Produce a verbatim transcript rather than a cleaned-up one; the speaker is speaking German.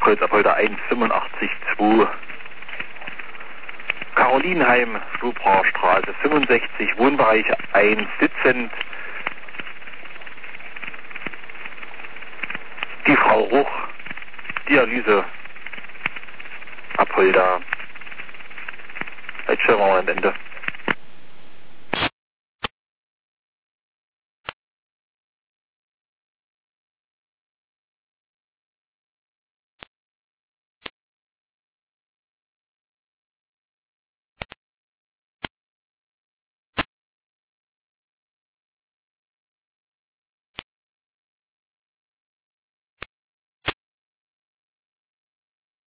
Kreuz Apolda eins fünfundachtzig zwei. Carolinheim, Stubrastraße fünfundsechzig, Wohnbereich eins sitzend. Die Frau Ruch, Dialyse, Apolda. Jetzt schauen wir mal am Ende.